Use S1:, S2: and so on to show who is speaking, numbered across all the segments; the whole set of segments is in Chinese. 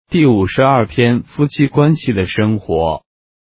S1: 第52篇夫妻关系的生活。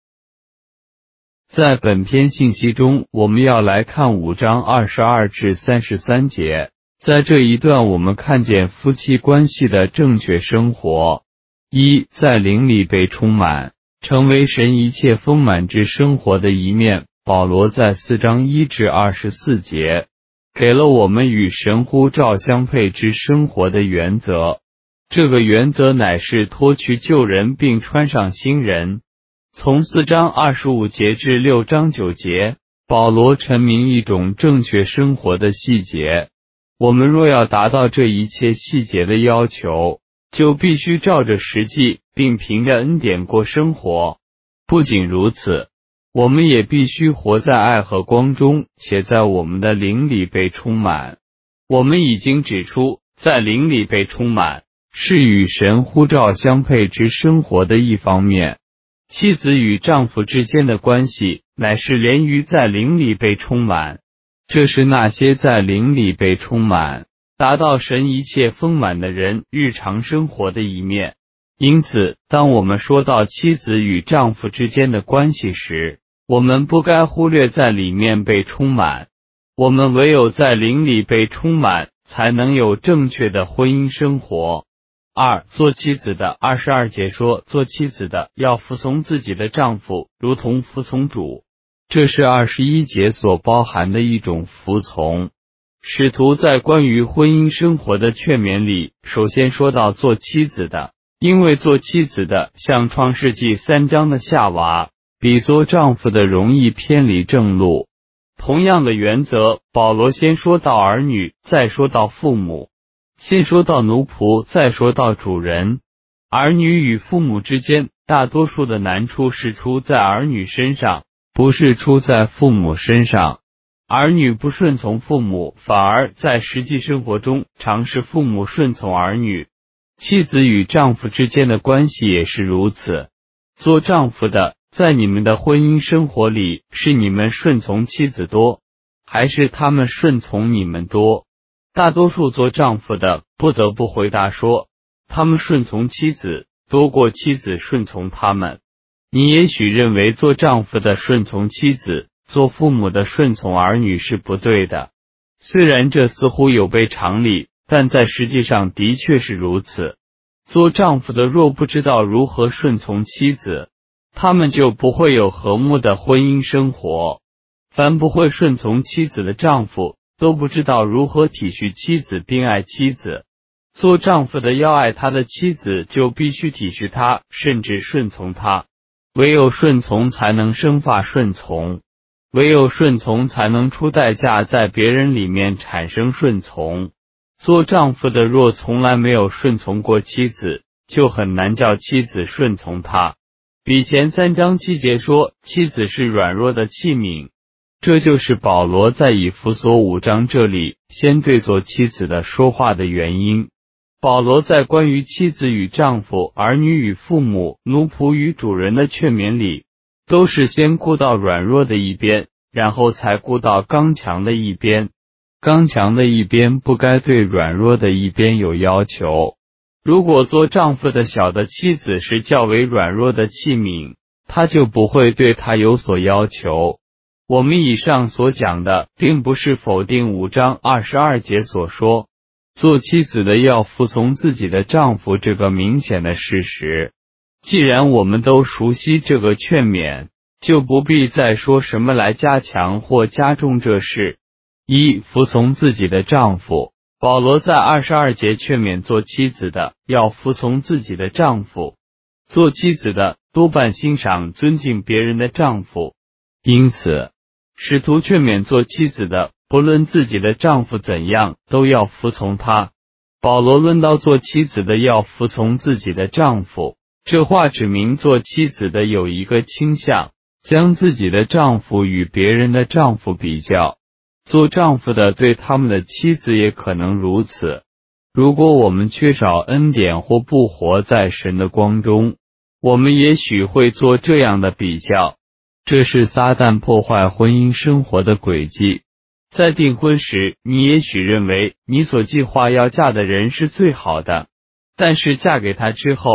S1: 在本篇信息中，我们要来看5章22至33节。在这一段，我们看见夫妻关系的正确生活。1. 在灵里被充满，成为神一切丰满之生活的一面。保罗在4章1至24节给了我们与神呼召相配之生活的原则。这个原则乃是脱去旧人并穿上新人。从4章25节至6章9节，保罗陈明一种正确生活的细节。我们若要达到这一切细节的要求，就必须照着实际并凭着恩典过生活。不仅如此，我们也必须活在爱和光中，且在我们的灵里被充满。我们已经指出，在灵里被充满是与神呼召相配之生活的一方面。妻子与丈夫之间的关系乃是连于在灵里被充满，这是那些在灵里被充满，达到神一切丰满的人日常生活的一面。因此，当我们说到妻子与丈夫之间的关系时，我们不该忽略在里面被充满。我们唯有在灵里被充满，才能有正确的婚姻生活。2. 做妻子的22节说，做妻子的要服从自己的丈夫，如同服从主。这是21节所包含的一种服从。使徒在关于婚姻生活的劝勉里，首先说到做妻子的，因为做妻子的像创世纪3章的夏娃，比做丈夫的容易偏离正路。同样的原则，保罗先说到儿女，再说到父母。先说到奴仆，再说到主人。儿女与父母之间，大多数的难处是出在儿女身上，不是出在父母身上。儿女不顺从父母，反而在实际生活中常是父母顺从儿女。妻子与丈夫之间的关系也是如此。做丈夫的，在你们的婚姻生活里，是你们顺从妻子多，还是他们顺从你们多？大多数做丈夫的不得不回答说，他们顺从妻子多过妻子顺从他们。你也许认为做丈夫的顺从妻子，做父母的顺从儿女是不对的。虽然这似乎有悖常理，但在实际上的确是如此。做丈夫的若不知道如何顺从妻子，他们就不会有和睦的婚姻生活。凡不会顺从妻子的丈夫，都不知道如何体恤妻子并爱妻子。做丈夫的要爱他的妻子，就必须体恤他，甚至顺从他。唯有顺从才能生发顺从，唯有顺从才能出代价，在别人里面产生顺从。做丈夫的若从来没有顺从过妻子，就很难叫妻子顺从他。比前3章7节说，妻子是软弱的器皿。这就是保罗在以弗所5章这里先对做妻子的说话的原因。保罗在关于妻子与丈夫、儿女与父母、奴仆与主人的劝勉里，都是先顾到软弱的一边，然后才顾到刚强的一边。刚强的一边不该对软弱的一边有要求。如果做丈夫的小的妻子是较为软弱的器皿，他就不会对他有所要求。我们以上所讲的，并不是否定5章22节所说，做妻子的要服从自己的丈夫这个明显的事实。既然我们都熟悉这个劝勉，就不必再说什么来加强或加重这事。1. 服从自己的丈夫。保罗在22节劝勉做妻子的要服从自己的丈夫。做妻子的多半欣赏尊敬别人的丈夫，因此使徒劝勉做妻子的，不论自己的丈夫怎样，都要服从他。保罗论到做妻子的要服从自己的丈夫，这话指明做妻子的有一个倾向，将自己的丈夫与别人的丈夫比较。做丈夫的对他们的妻子也可能如此。如果我们缺少恩典或不活在神的光中，我们也许会做这样的比较。这是撒旦破坏婚姻生活的轨迹。在订婚时，你也许认为你所计划要嫁的人是最好的，但是嫁给他之后，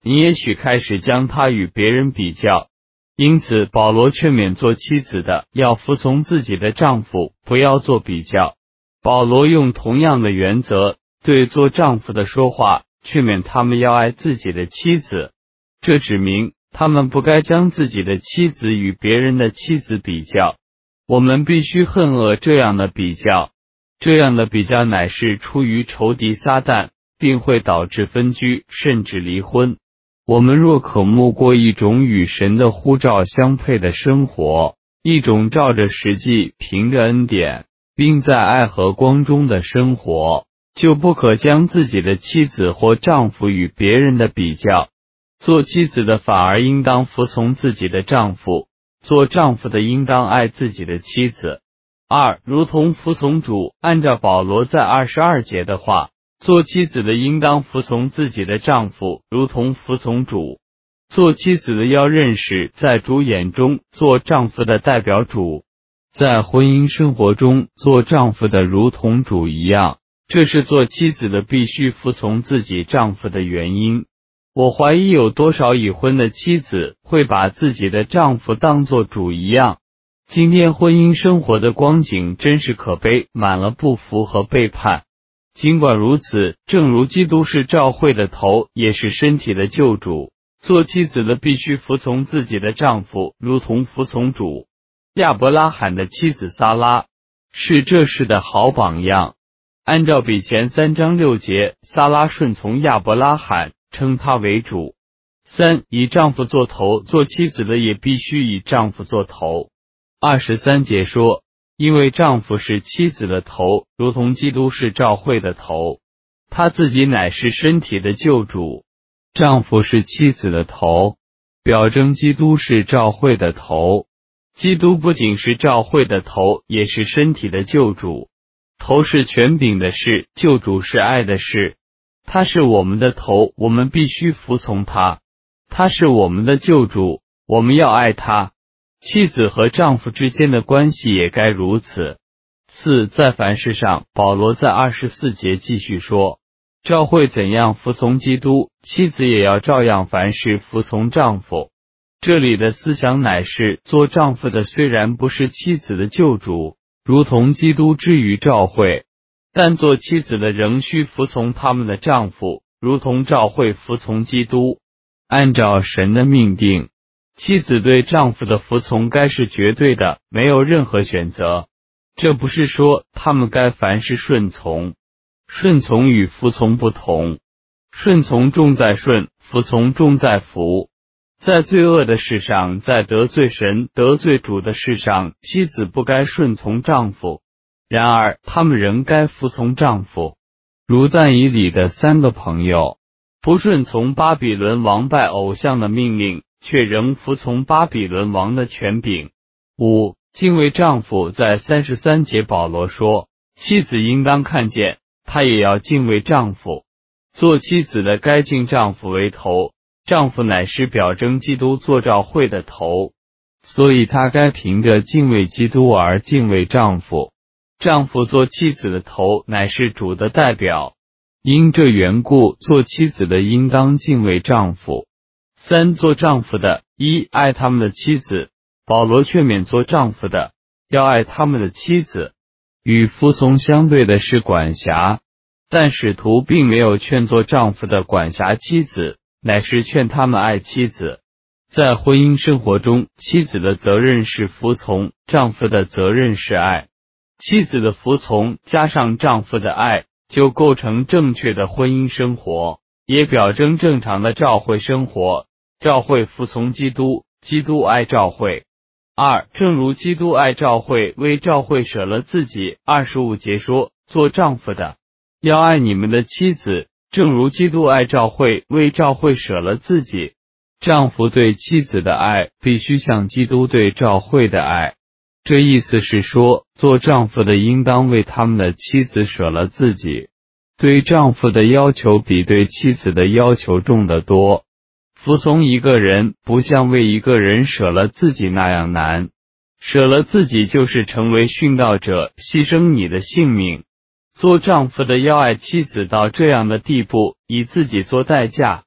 S1: 你也许开始将它与别人比较。因此，保罗劝勉做妻子的要服从自己的丈夫，不要做比较。保罗用同样的原则对做丈夫的说话，劝勉他们要爱自己的妻子。这指明他们不该将自己的妻子与别人的妻子比较。我们必须恨恶这样的比较，这样的比较乃是出于仇敌撒旦，并会导致分居甚至离婚。我们若渴慕过一种与神的呼召相配的生活，一种照着实际凭着恩典并在爱和光中的生活，就不可将自己的妻子或丈夫与别人的比较。做妻子的反而应当服从自己的丈夫，做丈夫的应当爱自己的妻子。二，如同服从主，按照保罗在22节的话，做妻子的应当服从自己的丈夫，如同服从主。做妻子的要认识在主眼中做丈夫的代表主，在婚姻生活中做丈夫的如同主一样，这是做妻子的必须服从自己丈夫的原因。我怀疑有多少已婚的妻子会把自己的丈夫当作主一样。今天婚姻生活的光景真是可悲，满了不服和背叛。尽管如此，正如基督是教会的头，也是身体的救主，做妻子的必须服从自己的丈夫，如同服从主。亚伯拉罕的妻子撒拉是这事的好榜样。按照比前3章6节，撒拉顺从亚伯拉罕，称他为主。三，以丈夫做头，做妻子的也必须以丈夫做头。23节说，因为丈夫是妻子的头，如同基督是教会的头，他自己乃是身体的救主。丈夫是妻子的头，表征基督是教会的头。基督不仅是教会的头，也是身体的救主。头是权柄的事，救主是爱的事。他是我们的头，我们必须服从他。他是我们的救主，我们要爱他。妻子和丈夫之间的关系也该如此。四，在凡事上，保罗在24节继续说，教会怎样服从基督，妻子也要照样凡事服从丈夫。这里的思想乃是，做丈夫的虽然不是妻子的救主，如同基督之于教会，但做妻子的仍需服从他们的丈夫，如同教会服从基督。按照神的命定，妻子对丈夫的服从该是绝对的，没有任何选择。这不是说他们该凡事顺从，顺从与服从不同。顺从重在顺，服从重在服。在罪恶的事上，在得罪神、得罪主的事上，妻子不该顺从丈夫，然而他们仍该服从丈夫。如但以理的3个朋友，不顺从巴比伦王拜偶像的命令，却仍服从巴比伦王的权柄。五，敬畏丈夫，在33节保罗说，妻子应当看见，她也要敬畏丈夫。做妻子的该敬丈夫为头，丈夫乃是表征基督做教会的头，所以她该凭着敬畏基督而敬畏丈夫。丈夫做妻子的头，乃是主的代表，因这缘故，做妻子的应当敬畏丈夫。三，做丈夫的，一，爱他们的妻子。保罗劝勉做丈夫的要爱他们的妻子。与服从相对的是管辖，但使徒并没有劝做丈夫的管辖妻子，乃是劝他们爱妻子。在婚姻生活中，妻子的责任是服从，丈夫的责任是爱。妻子的服从加上丈夫的爱，就构成正确的婚姻生活，也表征正常的教会生活。教会服从基督，基督爱教会。二，正如基督爱教会，为教会舍了自己。25节说，做丈夫的要爱你们的妻子，正如基督爱教会，为教会舍了自己。丈夫对妻子的爱必须像基督对教会的爱。这意思是说，做丈夫的应当为他们的妻子舍了自己。对丈夫的要求比对妻子的要求重得多。服从一个人不像为一个人舍了自己那样难。舍了自己就是成为殉道者，牺牲你的性命。做丈夫的要爱妻子到这样的地步，以自己做代价。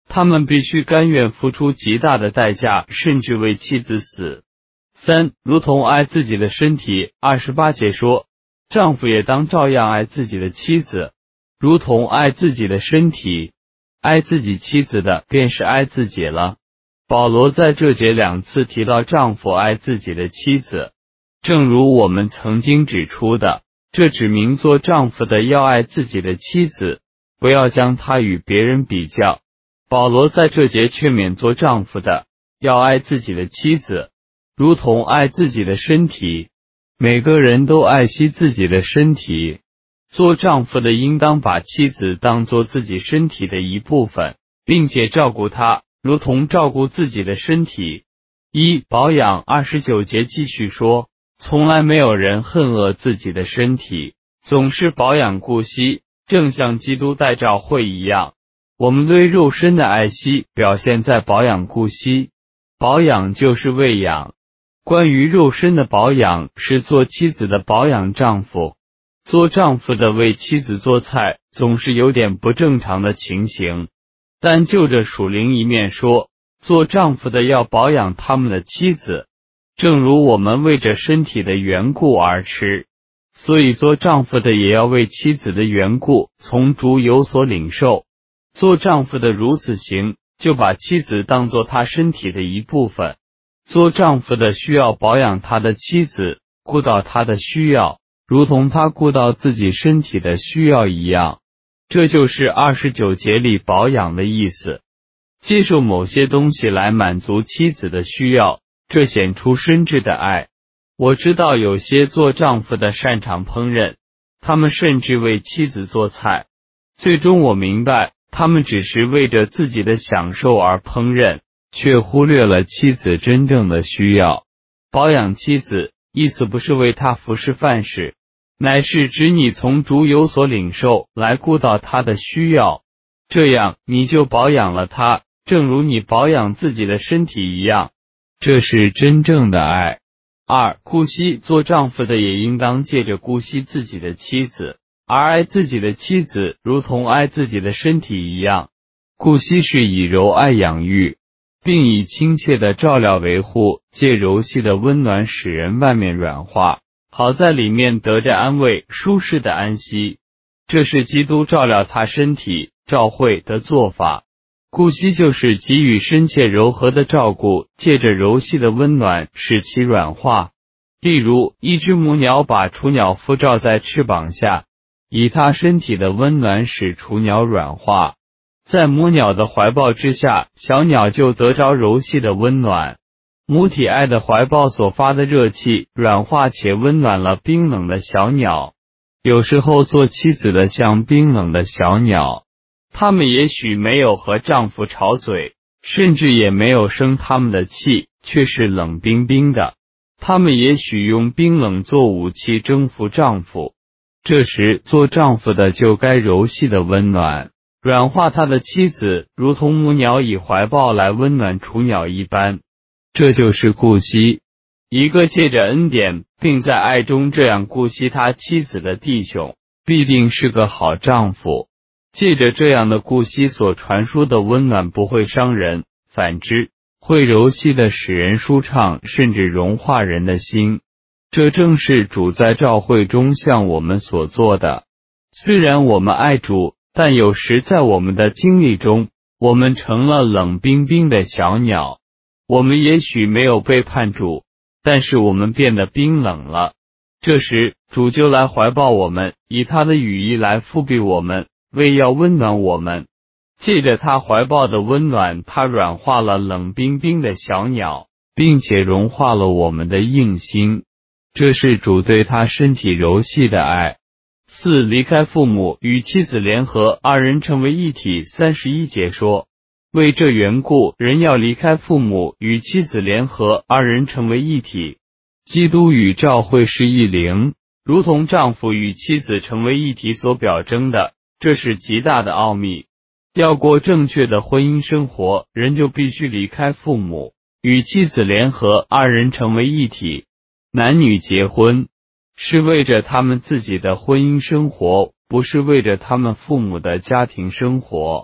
S1: 他们必须甘愿付出极大的代价，甚至为妻子死。3. 如同爱自己的身体。28节说，丈夫也当照样爱自己的妻子，如同爱自己的身体。爱自己妻子的，便是爱自己了。保罗在这节2次提到丈夫爱自己的妻子，正如我们曾经指出的，这指明做丈夫的要爱自己的妻子，不要将她与别人比较。保罗在这节劝勉做丈夫的要爱自己的妻子，如同爱自己的身体。每个人都爱惜自己的身体，做丈夫的应当把妻子当作自己身体的一部分，并且照顾她，如同照顾自己的身体。保养。29节继续说，从来没有人恨恶自己的身体，总是保养顾惜，正像基督待教会一样。我们对肉身的爱惜表现在保养顾惜。保养就是喂养。关于肉身的保养，是做妻子的保养丈夫。做丈夫的为妻子做菜，总是有点不正常的情形。但就着属灵一面说，做丈夫的要保养他们的妻子，正如我们为着身体的缘故而吃，所以做丈夫的也要为妻子的缘故从主有所领受。做丈夫的如此行，就把妻子当作他身体的一部分。做丈夫的需要保养他的妻子，顾到他的需要，如同他顾到自己身体的需要一样。这就是29节里保养的意思。接受某些东西来满足妻子的需要，这显出深挚的爱。我知道有些做丈夫的擅长烹饪，他们甚至为妻子做菜。最终我明白，他们只是为着自己的享受而烹饪，却忽略了妻子真正的需要。保养妻子，意思不是为她服侍饭食，乃是指你从主有所领受来顾到她的需要，这样你就保养了她，正如你保养自己的身体一样。这是真正的爱。2. 顾惜。做丈夫的也应当借着顾惜自己的妻子，而爱自己的妻子，如同爱自己的身体一样。顾惜是以柔爱养育，并以亲切的照料维护，借柔细的温暖使人外面软化，好在里面得着安慰，舒适的安息。这是基督照料他身体教会的做法。顾惜就是给予深切柔和的照顾，借着柔细的温暖使其软化。例如，一只母鸟把雏鸟覆罩在翅膀下，以它身体的温暖使雏鸟软化。在母鸟的怀抱之下，小鸟就得着柔细的温暖。母体爱的怀抱所发的热气，软化且温暖了冰冷的小鸟。有时候做妻子的像冰冷的小鸟，她们也许没有和丈夫吵嘴，甚至也没有生他们的气，却是冷冰冰的。她们也许用冰冷做武器征服丈夫，这时做丈夫的就该柔细的温暖，软化他的妻子，如同母鸟以怀抱来温暖雏鸟一般。这就是顾惜。一个借着恩典，并在爱中这样顾惜他妻子的弟兄，必定是个好丈夫。借着这样的顾惜所传输的温暖不会伤人，反之，会柔细的使人舒畅，甚至融化人的心。这正是主在教会中向我们所做的。虽然我们爱主，但有时在我们的经历中，我们成了冷冰冰的小鸟。我们也许没有背叛主，但是我们变得冰冷了。这时，主就来怀抱我们，以他的羽翼来覆庇我们，为要温暖我们。借着他怀抱的温暖，他软化了冷冰冰的小鸟，并且融化了我们的硬心。这是主对他身体柔细的爱。4. 离开父母，与妻子联合，二人成为一体。31节说，为这缘故，人要离开父母，与妻子联合，二人成为一体。基督与教会是一灵，如同丈夫与妻子成为一体所表征的，这是极大的奥秘。要过正确的婚姻生活，人就必须离开父母，与妻子联合，二人成为一体。男女结婚是为着他们自己的婚姻生活，不是为着他们父母的家庭生活。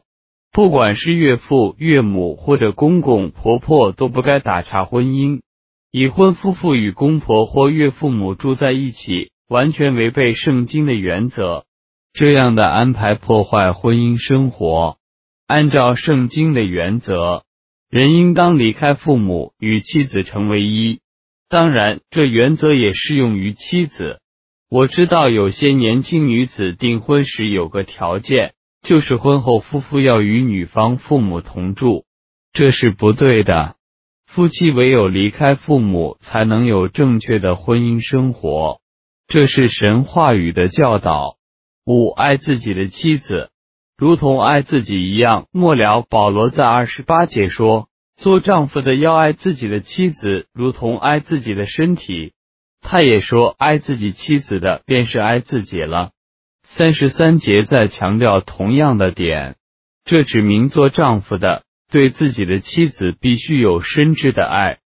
S1: 不管是岳父、岳母或者公公、婆婆都不该打岔婚姻。已婚夫妇与公婆或岳父母住在一起，完全违背圣经的原则。这样的安排破坏婚姻生活。按照圣经的原则，人应当离开父母，与妻子成为一。当然，这原则也适用于妻子。我知道有些年轻女子订婚时有个条件，就是婚后夫妇要与女方父母同住，这是不对的。夫妻唯有离开父母，才能有正确的婚姻生活，这是神话语的教导。5. 爱自己的妻子，如同爱自己一样。末了，保罗在28节说，做丈夫的要爱自己的妻子，如同爱自己的身体。他也说，爱自己妻子的，便是爱自己了。33节在强调同样的点，这指明做丈夫的对自己的妻子必须有深挚的爱，